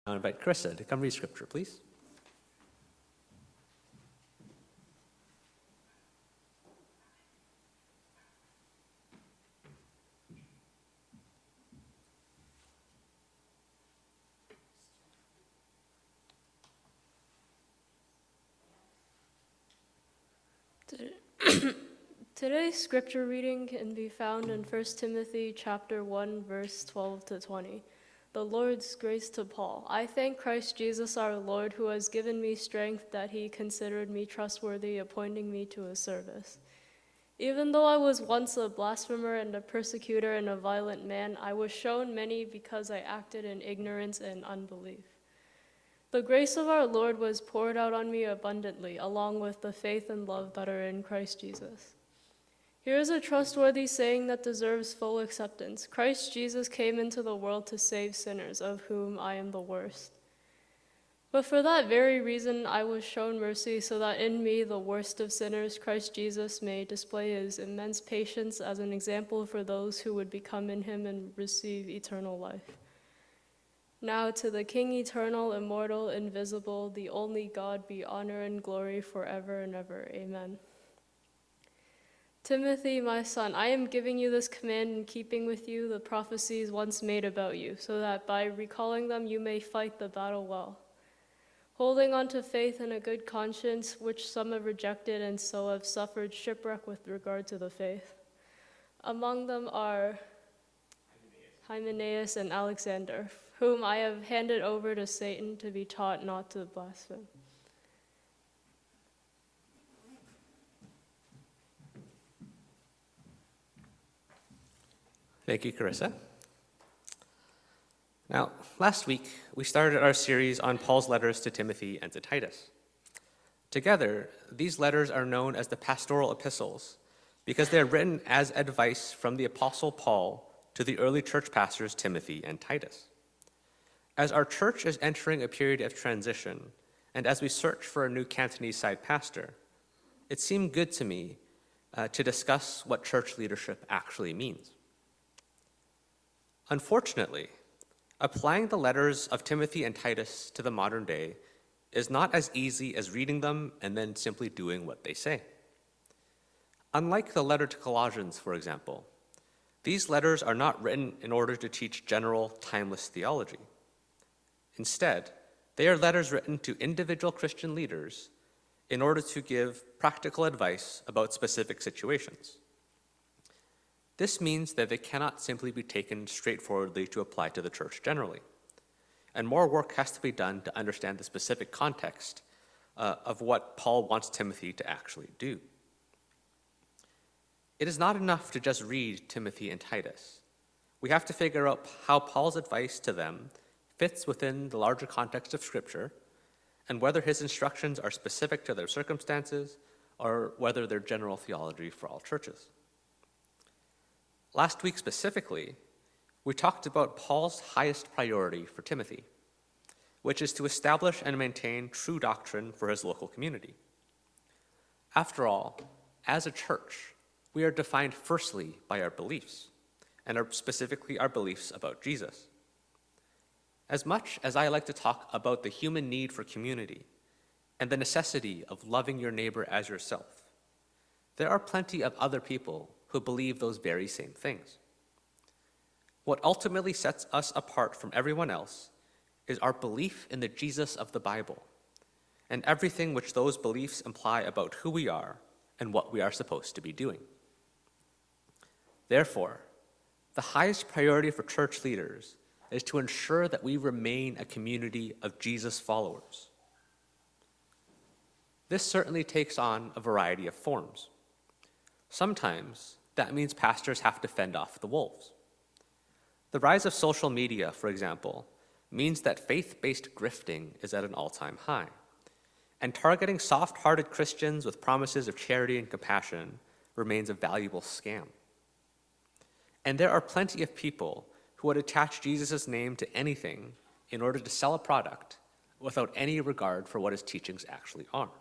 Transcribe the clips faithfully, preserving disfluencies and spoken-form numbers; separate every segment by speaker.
Speaker 1: I'll invite Carissa to come read scripture, please.
Speaker 2: Today's scripture reading can be found in First Timothy chapter one, verse twelve to twenty. The Lord's grace to Paul. I thank Christ Jesus our Lord, who has given me strength, that he considered me trustworthy, appointing me to his service. Even though I was once a blasphemer and a persecutor and a violent man, I was shown many because I acted in ignorance and unbelief. The grace of our Lord was poured out on me abundantly, along with the faith and love that are in Christ Jesus. Here is a trustworthy saying that deserves full acceptance. Christ Jesus came into the world to save sinners, of whom I am the worst. But for that very reason I was shown mercy, so that in me, the worst of sinners, Christ Jesus may display his immense patience as an example for those who would become in him and receive eternal life. Now to the King eternal, immortal, invisible, the only God, be honor and glory forever and ever. Amen. Timothy, my son, I am giving you this command in keeping with you the prophecies once made about you, so that by recalling them you may fight the battle well, holding on to faith and a good conscience, which some have rejected and so have suffered shipwreck with regard to the faith. Among them are Hymenaeus and Alexander, whom I have handed over to Satan to be taught not to blaspheme.
Speaker 1: Thank you, Carissa. Now, last week, we started our series on Paul's letters to Timothy and to Titus. Together, these letters are known as the pastoral epistles because they are written as advice from the Apostle Paul to the early church pastors Timothy and Titus. As our church is entering a period of transition, and as we search for a new Cantonese side pastor, it seemed good to me uh, to discuss what church leadership actually means. Unfortunately, applying the letters of Timothy and Titus to the modern day is not as easy as reading them and then simply doing what they say. Unlike the letter to Colossians, for example, these letters are not written in order to teach general, timeless theology. Instead, they are letters written to individual Christian leaders in order to give practical advice about specific situations. This means that they cannot simply be taken straightforwardly to apply to the church generally, and more work has to be done to understand the specific context uh, of what Paul wants Timothy to actually do. It is not enough to just read Timothy and Titus. We have to figure out how Paul's advice to them fits within the larger context of Scripture, and whether his instructions are specific to their circumstances or whether they're general theology for all churches. Last week specifically, we talked about Paul's highest priority for Timothy, which is to establish and maintain true doctrine for his local community. After all, as a church, we are defined firstly by our beliefs, and are specifically our beliefs about Jesus. As much as I like to talk about the human need for community and the necessity of loving your neighbor as yourself, there are plenty of other people who believe those very same things. What ultimately sets us apart from everyone else is our belief in the Jesus of the Bible and everything which those beliefs imply about who we are and what we are supposed to be doing. Therefore, the highest priority for church leaders is to ensure that we remain a community of Jesus followers. This certainly takes on a variety of forms. Sometimes that means pastors have to fend off the wolves. The rise of social media, for example, means that faith-based grifting is at an all-time high, and targeting soft-hearted Christians with promises of charity and compassion remains a valuable scam. And there are plenty of people who would attach Jesus' name to anything in order to sell a product without any regard for what his teachings actually are.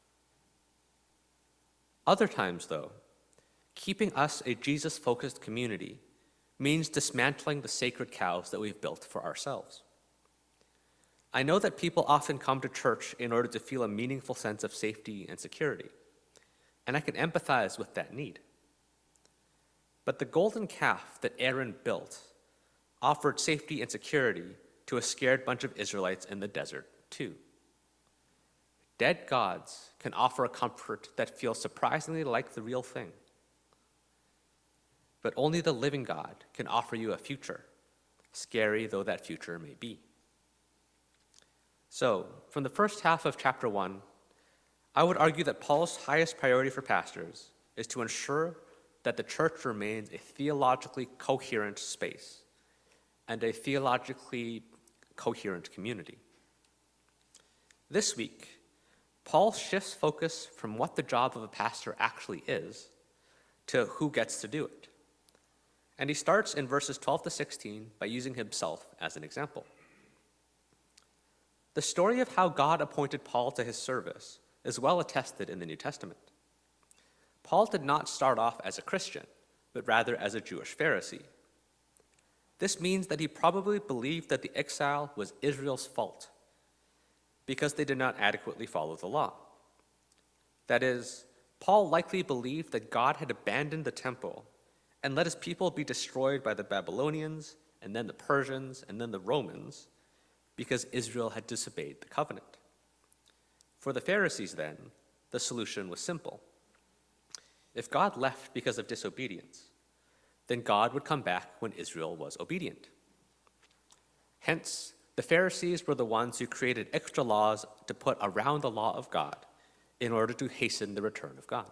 Speaker 1: Other times, though, keeping us a Jesus-focused community means dismantling the sacred cows that we've built for ourselves. I know that people often come to church in order to feel a meaningful sense of safety and security, and I can empathize with that need. But the golden calf that Aaron built offered safety and security to a scared bunch of Israelites in the desert, too. Dead gods can offer a comfort that feels surprisingly like the real thing. But only the living God can offer you a future, scary though that future may be. So, from the first half of chapter one, I would argue that Paul's highest priority for pastors is to ensure that the church remains a theologically coherent space and a theologically coherent community. This week, Paul shifts focus from what the job of a pastor actually is to who gets to do it. And he starts in verses twelve to sixteen by using himself as an example. The story of how God appointed Paul to his service is well attested in the New Testament. Paul did not start off as a Christian, but rather as a Jewish Pharisee. This means that he probably believed that the exile was Israel's fault because they did not adequately follow the law. That is, Paul likely believed that God had abandoned the temple and let his people be destroyed by the Babylonians, and then the Persians, and then the Romans, because Israel had disobeyed the covenant. For the Pharisees, then, the solution was simple. If God left because of disobedience, then God would come back when Israel was obedient. Hence, the Pharisees were the ones who created extra laws to put around the law of God in order to hasten the return of God.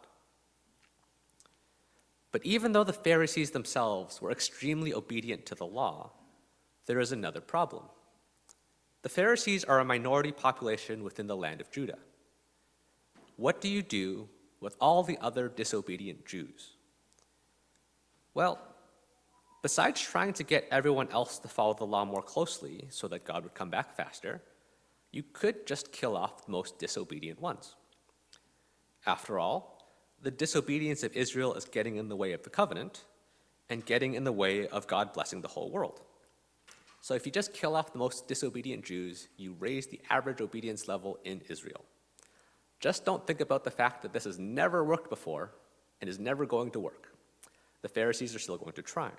Speaker 1: But even though the Pharisees themselves were extremely obedient to the law, there is another problem. The Pharisees are a minority population within the land of Judah. What do you do with all the other disobedient Jews? Well, besides trying to get everyone else to follow the law more closely so that God would come back faster, you could just kill off the most disobedient ones. After all, the disobedience of Israel is getting in the way of the covenant and getting in the way of God blessing the whole world. So if you just kill off the most disobedient Jews, you raise the average obedience level in Israel. Just don't think about the fact that this has never worked before and is never going to work. The Pharisees are still going to try.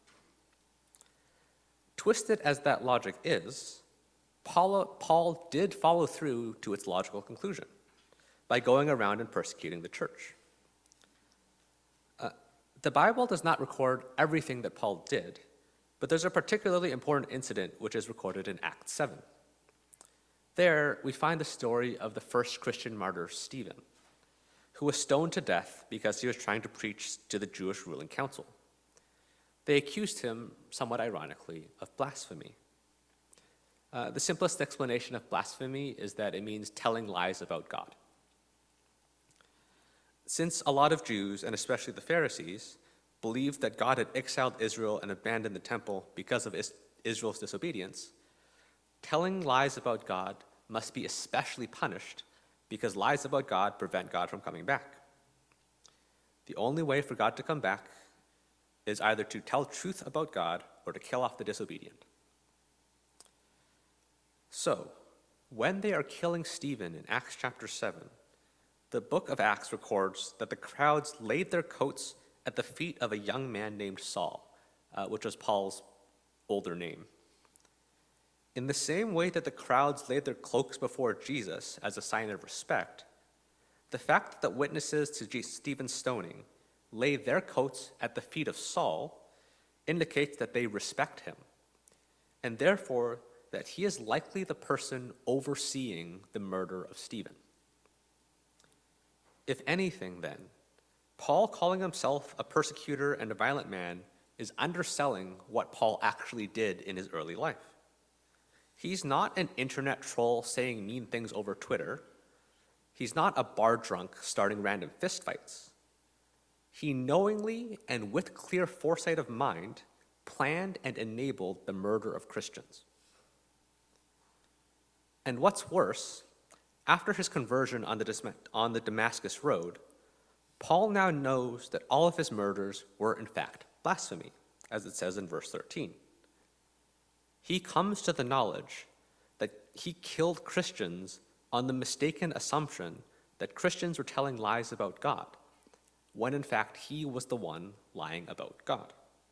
Speaker 1: Twisted as that logic is, Paul, Paul did follow through to its logical conclusion by going around and persecuting the church. Uh, the Bible does not record everything that Paul did, but there's a particularly important incident which is recorded in Acts seven. There, we find the story of the first Christian martyr, Stephen, who was stoned to death because he was trying to preach to the Jewish ruling council. They accused him, somewhat ironically, of blasphemy. Uh, the simplest explanation of blasphemy is that it means telling lies about God. Since a lot of Jews, and especially the Pharisees, believed that God had exiled Israel and abandoned the temple because of Israel's disobedience, telling lies about God must be especially punished because lies about God prevent God from coming back. The only way for God to come back is either to tell truth about God or to kill off the disobedient. So, when they are killing Stephen in Acts chapter seven, the book of Acts records that the crowds laid their coats at the feet of a young man named Saul, uh, which was Paul's older name. In the same way that the crowds laid their cloaks before Jesus as a sign of respect, the fact that witnesses to Stephen's stoning lay their coats at the feet of Saul indicates that they respect him, and therefore that he is likely the person overseeing the murder of Stephen. If anything, then, Paul calling himself a persecutor and a violent man is underselling what Paul actually did in his early life. He's not an internet troll saying mean things over Twitter. He's not a bar drunk starting random fistfights. He knowingly and with clear foresight of mind planned and enabled the murder of Christians. And what's worse, after his conversion on the, on the Damascus Road, Paul now knows that all of his murders were in fact blasphemy, as it says in verse thirteen. He comes to the knowledge that he killed Christians on the mistaken assumption that Christians were telling lies about God, when in fact he was the one lying about God.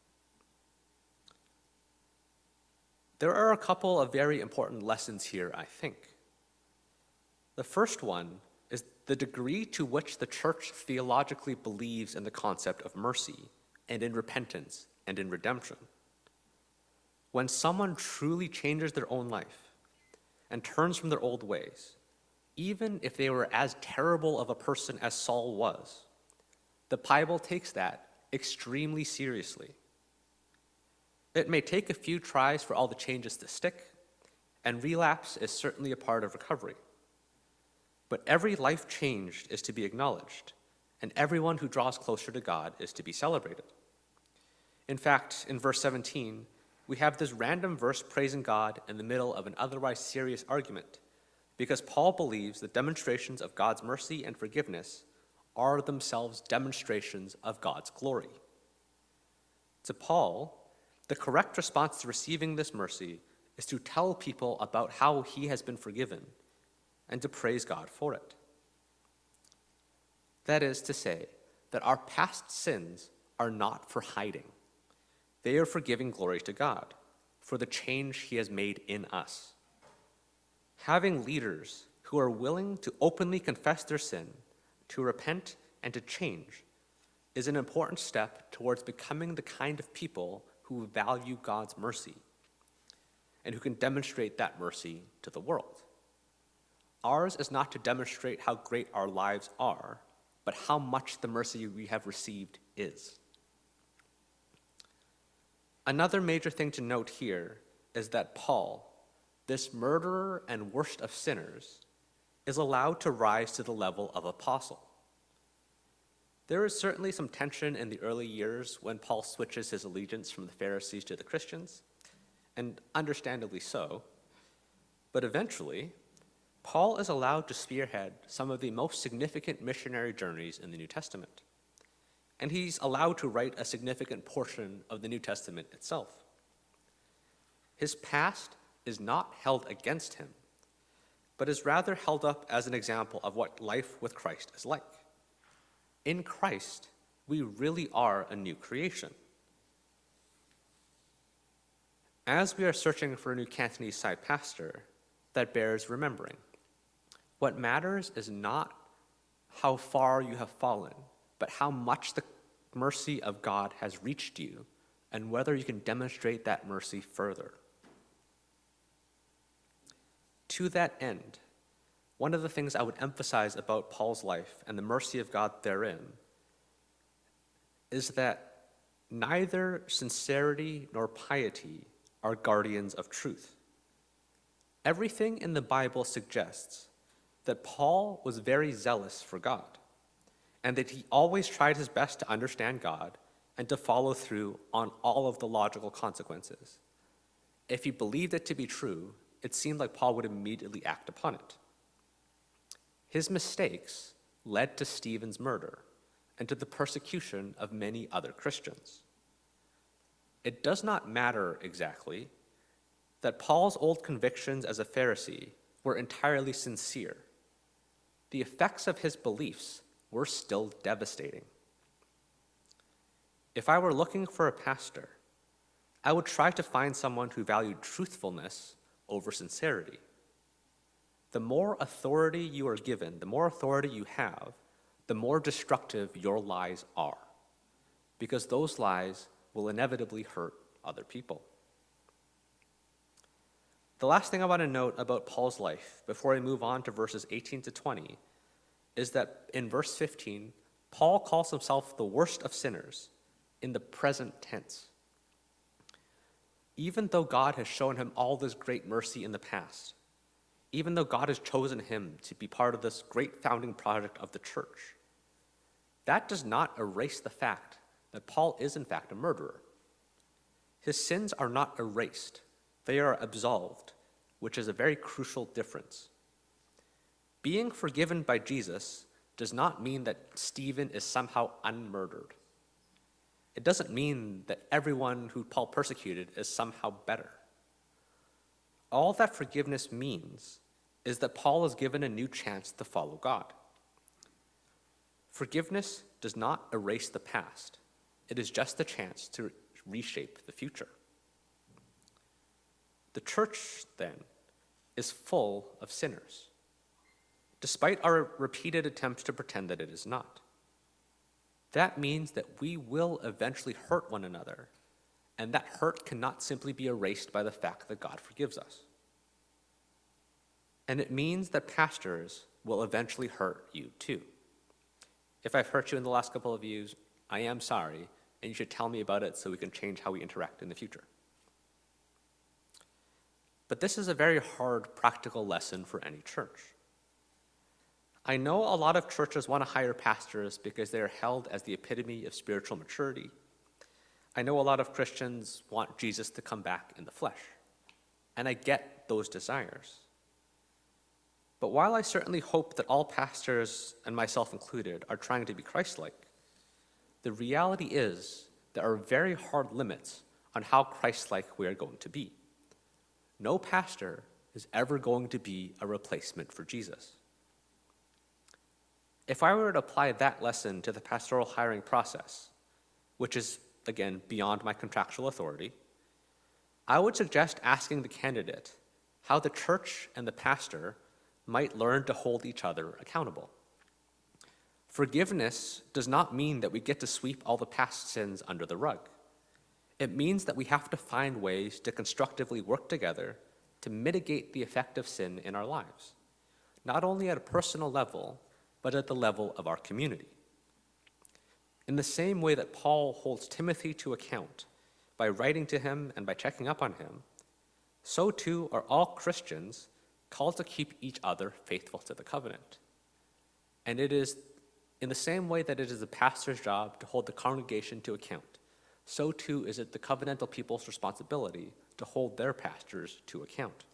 Speaker 1: There are a couple of very important lessons here, I think. The first one is the degree to which the church theologically believes in the concept of mercy and in repentance and in redemption. When someone truly changes their own life and turns from their old ways, even if they were as terrible of a person as Saul was, the Bible takes that extremely seriously. It may take a few tries for all the changes to stick, and relapse is certainly a part of recovery. But every life changed is to be acknowledged, and everyone who draws closer to God is to be celebrated. In fact, in verse seventeen, we have this random verse praising God in the middle of an otherwise serious argument, because Paul believes that demonstrations of God's mercy and forgiveness are themselves demonstrations of God's glory. To Paul, the correct response to receiving this mercy is to tell people about how he has been forgiven and to praise God for it. That is to say that our past sins are not for hiding. They are for giving glory to God, for the change he has made in us. Having leaders who are willing to openly confess their sin, to repent, and to change is an important step towards becoming the kind of people who value God's mercy and who can demonstrate that mercy to the world. Ours is not to demonstrate how great our lives are, but how much the mercy we have received is. Another major thing to note here is that Paul, this murderer and worst of sinners, is allowed to rise to the level of apostle. There is certainly some tension in the early years when Paul switches his allegiance from the Pharisees to the Christians, and understandably so. But eventually, Paul is allowed to spearhead some of the most significant missionary journeys in the New Testament, and he's allowed to write a significant portion of the New Testament itself. His past is not held against him, but is rather held up as an example of what life with Christ is like. In Christ, we really are a new creation. As we are searching for a new Cantonese side pastor, that bears remembering. What matters is not how far you have fallen, but how much the mercy of God has reached you and whether you can demonstrate that mercy further. To that end, one of the things I would emphasize about Paul's life and the mercy of God therein is that neither sincerity nor piety are guardians of truth. Everything in the Bible suggests that Paul was very zealous for God, and that he always tried his best to understand God and to follow through on all of the logical consequences. If he believed it to be true, it seemed like Paul would immediately act upon it. His mistakes led to Stephen's murder and to the persecution of many other Christians. It does not matter exactly that Paul's old convictions as a Pharisee were entirely sincere. The effects of his beliefs were still devastating. If I were looking for a pastor, I would try to find someone who valued truthfulness over sincerity. The more authority you are given, the more authority you have, the more destructive your lies are, because those lies will inevitably hurt other people. The last thing I want to note about Paul's life before I move on to verses eighteen to twenty is that in verse fifteen, Paul calls himself the worst of sinners in the present tense. Even though God has shown him all this great mercy in the past, even though God has chosen him to be part of this great founding project of the church, that does not erase the fact that Paul is in fact a murderer. His sins are not erased, they are absolved, which is a very crucial difference. Being forgiven by Jesus does not mean that Stephen is somehow unmurdered. It doesn't mean that everyone who Paul persecuted is somehow better. all that forgiveness means is that Paul is given a new chance to follow God. Forgiveness does not erase the past. It is just a chance to reshape the future. The church, then, is full of sinners, despite our repeated attempts to pretend that it is not. That means that we will eventually hurt one another, and that hurt cannot simply be erased by the fact that God forgives us. And it means that pastors will eventually hurt you too. If I've hurt you in the last couple of years, I am sorry, and you should tell me about it so we can change how we interact in the future. But this is a very hard practical lesson for any church. I know a lot of churches want to hire pastors because they are held as the epitome of spiritual maturity. I know a lot of Christians want Jesus to come back in the flesh, and I get those desires. But while I certainly hope that all pastors, and myself included, are trying to be Christ-like, the reality is there are very hard limits on how Christ-like we are going to be. No pastor is ever going to be a replacement for Jesus. If I were to apply that lesson to the pastoral hiring process, which is, again, beyond my contractual authority, I would suggest asking the candidate how the church and the pastor might learn to hold each other accountable. Forgiveness does not mean that we get to sweep all the past sins under the rug. It means that we have to find ways to constructively work together to mitigate the effect of sin in our lives, not only at a personal level, but at the level of our community. In the same way that Paul holds Timothy to account by writing to him and by checking up on him, so too are all Christians called to keep each other faithful to the covenant. And it is in the same way that it is the pastor's job to hold the congregation to account, so too is it the covenantal people's responsibility to hold their pastors to account.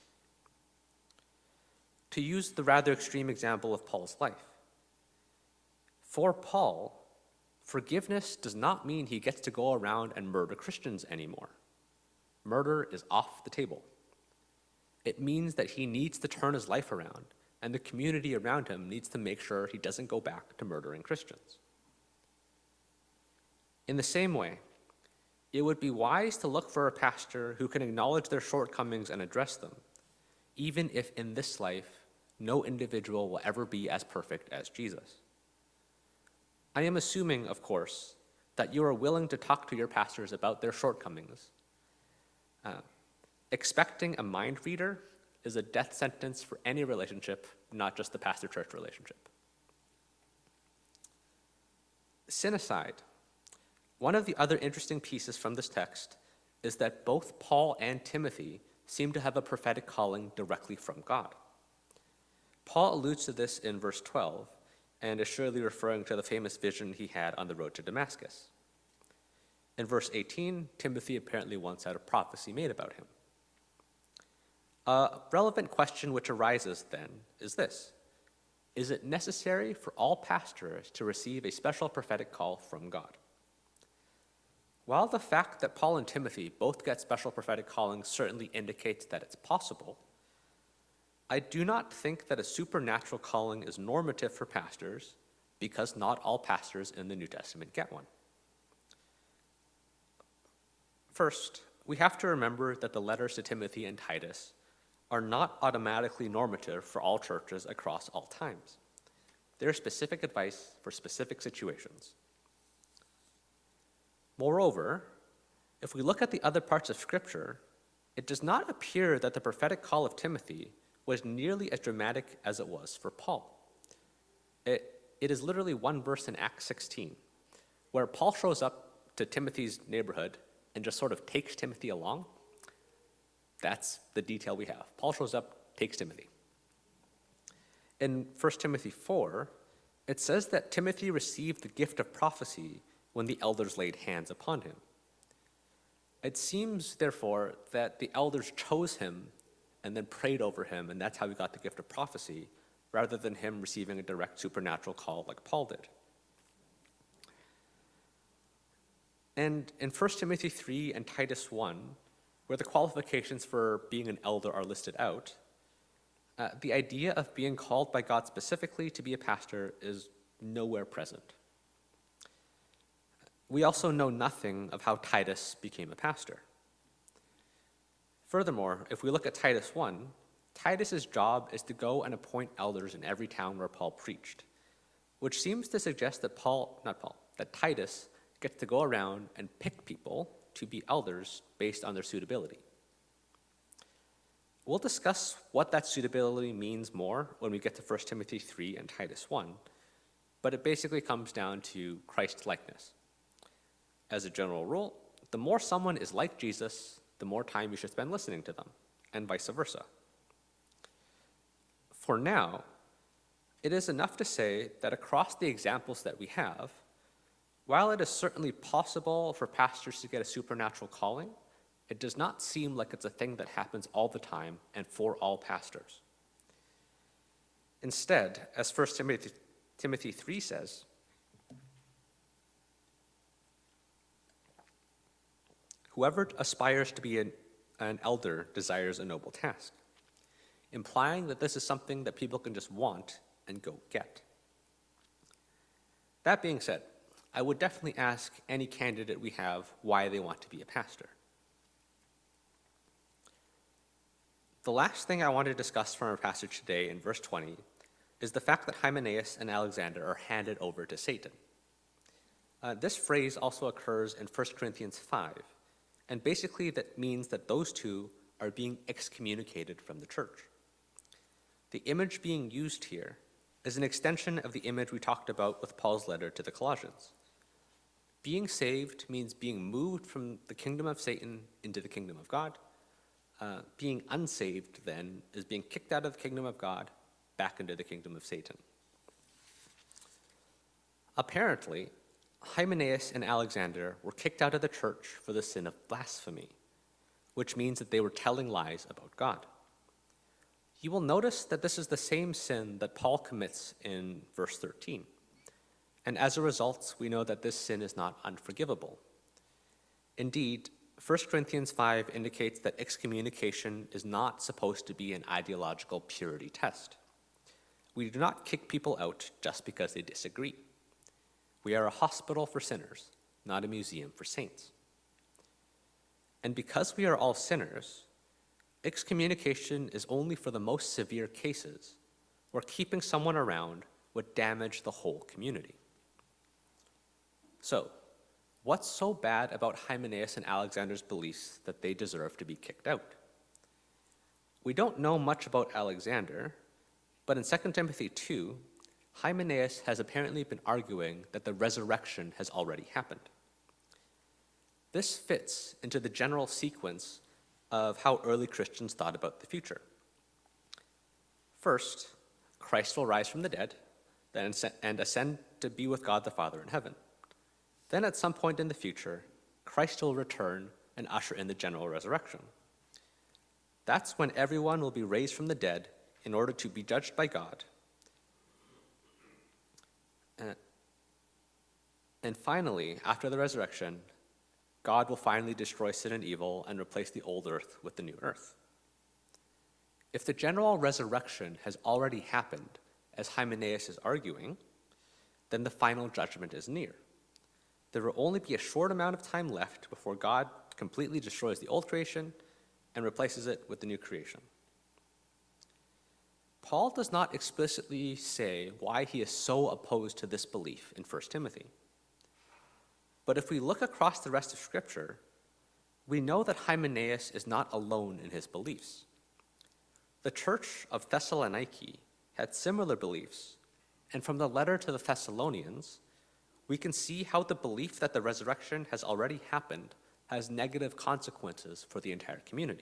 Speaker 1: To use the rather extreme example of Paul's life, for Paul, forgiveness does not mean he gets to go around and murder Christians anymore. Murder is off the table. It means that he needs to turn his life around, and the community around him needs to make sure he doesn't go back to murdering Christians. In the same way, it would be wise to look for a pastor who can acknowledge their shortcomings and address them, even if in this life no individual will ever be as perfect as Jesus. I am assuming, of course, that you are willing to talk to your pastors about their shortcomings. Uh, expecting a mind reader is a death sentence for any relationship, not just the pastor-church relationship. Sin aside, one of the other interesting pieces from this text is that both Paul and Timothy seem to have a prophetic calling directly from God. Paul alludes to this in verse twelve, and is surely referring to the famous vision he had on the road to Damascus. In verse eighteen, Timothy apparently once had a prophecy made about him. A relevant question which arises then is this: is it necessary for all pastors to receive a special prophetic call from God? While the fact that Paul and Timothy both get special prophetic callings certainly indicates that it's possible, I do not think that a supernatural calling is normative for pastors, because not all pastors in the New Testament get one. First, we have to remember that the letters to Timothy and Titus are not automatically normative for all churches across all times. They're specific advice for specific situations. Moreover, if we look at the other parts of Scripture, it does not appear that the prophetic call of Timothy was nearly as dramatic as it was for Paul. It, it is literally one verse in Acts sixteen, where Paul shows up to Timothy's neighborhood and just sort of takes Timothy along. That's the detail we have. Paul shows up, takes Timothy. In First Timothy four, it says that Timothy received the gift of prophecy when the elders laid hands upon him. It seems, therefore, that the elders chose him and then prayed over him, and that's how he got the gift of prophecy, rather than him receiving a direct supernatural call like Paul did. And in First Timothy three and Titus one, where the qualifications for being an elder are listed out, uh, the idea of being called by God specifically to be a pastor is nowhere present. We also know nothing of how Titus became a pastor. Furthermore, if we look at Titus one, Titus's job is to go and appoint elders in every town where Paul preached, which seems to suggest that Paul, not Paul, that Titus gets to go around and pick people to be elders based on their suitability. We'll discuss what that suitability means more when we get to First Timothy three and Titus one, but it basically comes down to Christ-likeness. As a general rule, the more someone is like Jesus, the more time you should spend listening to them, and vice versa. For now, it is enough to say that across the examples that we have, while it is certainly possible for pastors to get a supernatural calling, it does not seem like it's a thing that happens all the time and for all pastors. Instead, as First Timothy, Timothy three says, whoever aspires to be an, an elder desires a noble task, implying that this is something that people can just want and go get. That being said, I would definitely ask any candidate we have why they want to be a pastor. The last thing I want to discuss from our passage today in verse twenty is the fact that Hymenaeus and Alexander are handed over to Satan. Uh, this phrase also occurs in First Corinthians five, and basically that means that those two are being excommunicated from the church. The image being used here is an extension of the image we talked about with Paul's letter to the Colossians. Being saved means being moved from the kingdom of Satan into the kingdom of God. Uh, being unsaved, then, is being kicked out of the kingdom of God back into the kingdom of Satan. Apparently, Hymenaeus and Alexander were kicked out of the church for the sin of blasphemy, which means that they were telling lies about God. You will notice that this is the same sin that Paul commits in verse thirteen. And as a result, we know that this sin is not unforgivable. Indeed, First Corinthians five indicates that excommunication is not supposed to be an ideological purity test. We do not kick people out just because they disagree. We are a hospital for sinners, not a museum for saints. And because we are all sinners, excommunication is only for the most severe cases where keeping someone around would damage the whole community. So, what's so bad about Hymenaeus and Alexander's beliefs that they deserve to be kicked out? We don't know much about Alexander, but in Second Timothy two, Hymenaeus has apparently been arguing that the resurrection has already happened. This fits into the general sequence of how early Christians thought about the future. First, Christ will rise from the dead then and ascend to be with God the Father in heaven. Then at some point in the future, Christ will return and usher in the general resurrection. That's when everyone will be raised from the dead in order to be judged by God. Uh, and finally, after the resurrection, God will finally destroy sin and evil and replace the old earth with the new earth. If the general resurrection has already happened, as Hymenaeus is arguing, then the final judgment is near. There will only be a short amount of time left before God completely destroys the old creation and replaces it with the new creation. Paul does not explicitly say why he is so opposed to this belief in First Timothy. But if we look across the rest of Scripture, we know that Hymenaeus is not alone in his beliefs. The church of Thessaloniki had similar beliefs, and from the letter to the Thessalonians, we can see how the belief that the resurrection has already happened has negative consequences for the entire community.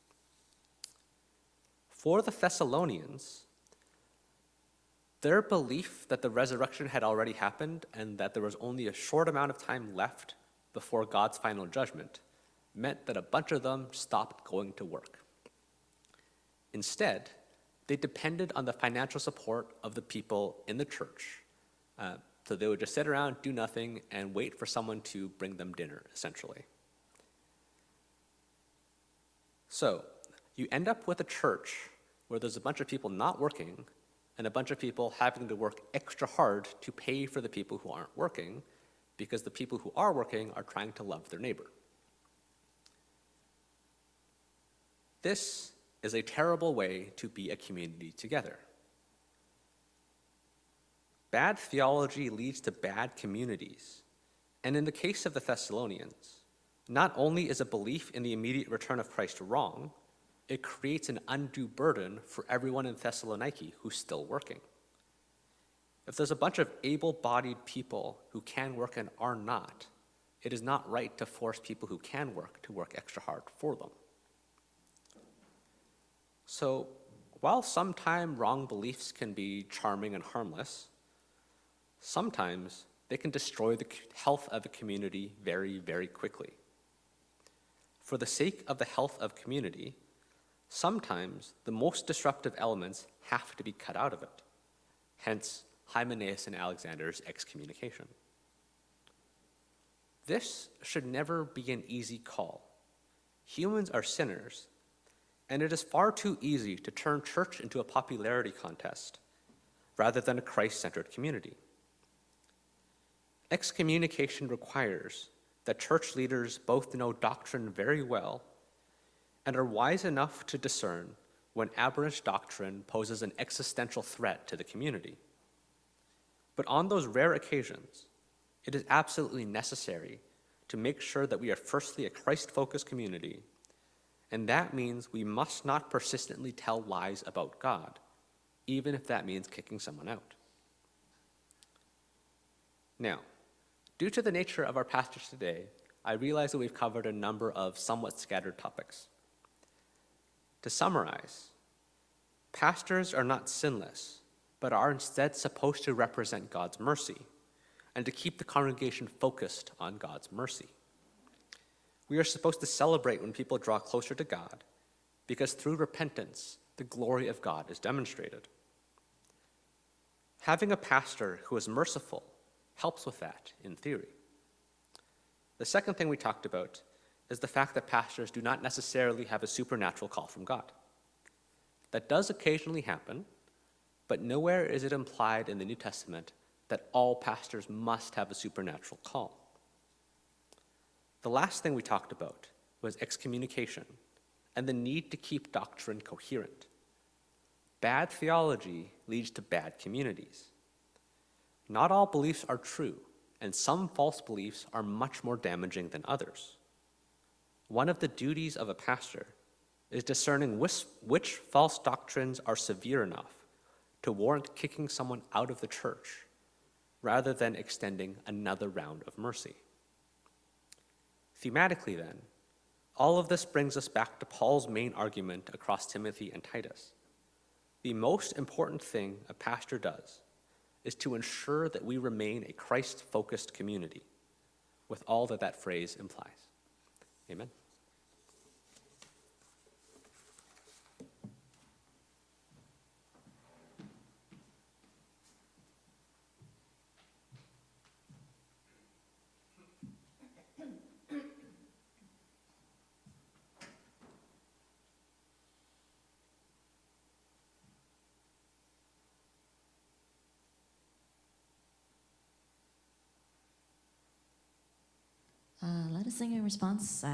Speaker 1: For the Thessalonians, their belief that the resurrection had already happened and that there was only a short amount of time left before God's final judgment meant that a bunch of them stopped going to work. Instead, they depended on the financial support of the people in the church. Uh, so they would just sit around, do nothing, and wait for someone to bring them dinner, essentially. So you end up with a church where there's a bunch of people not working and a bunch of people having to work extra hard to pay for the people who aren't working because the people who are working are trying to love their neighbor. This is a terrible way to be a community together. Bad theology leads to bad communities. And in the case of the Thessalonians, not only is a belief in the immediate return of Christ wrong, it creates an undue burden for everyone in Thessaloniki who's still working. If there's a bunch of able-bodied people who can work and are not, it is not right to force people who can work to work extra hard for them. So, while sometimes wrong beliefs can be charming and harmless, sometimes they can destroy the health of a community very, very quickly. For the sake of the health of community, sometimes the most disruptive elements have to be cut out of it, hence Hymenaeus and Alexander's excommunication. This should never be an easy call. Humans are sinners, and it is far too easy to turn church into a popularity contest rather than a Christ-centered community. Excommunication requires that church leaders both know doctrine very well and are wise enough to discern when aberrant doctrine poses an existential threat to the community. But on those rare occasions, it is absolutely necessary to make sure that we are firstly a Christ-focused community, and that means we must not persistently tell lies about God, even if that means kicking someone out. Now, due to the nature of our passage today, I realize that we've covered a number of somewhat scattered topics. To summarize, pastors are not sinless, but are instead supposed to represent God's mercy and to keep the congregation focused on God's mercy. We are supposed to celebrate when people draw closer to God because through repentance, the glory of God is demonstrated. Having a pastor who is merciful helps with that in theory. The second thing we talked about is the fact that pastors do not necessarily have a supernatural call from God. That does occasionally happen, but nowhere is it implied in the New Testament that all pastors must have a supernatural call. The last thing we talked about was excommunication and the need to keep doctrine coherent. Bad theology leads to bad communities. Not all beliefs are true, and some false beliefs are much more damaging than others. One of the duties of a pastor is discerning which, which false doctrines are severe enough to warrant kicking someone out of the church, rather than extending another round of mercy. Thematically then, all of this brings us back to Paul's main argument across Timothy and Titus. The most important thing a pastor does is to ensure that we remain a Christ-focused community, with all that that phrase implies. Amen.
Speaker 3: Uh, let us sing in response. Uh,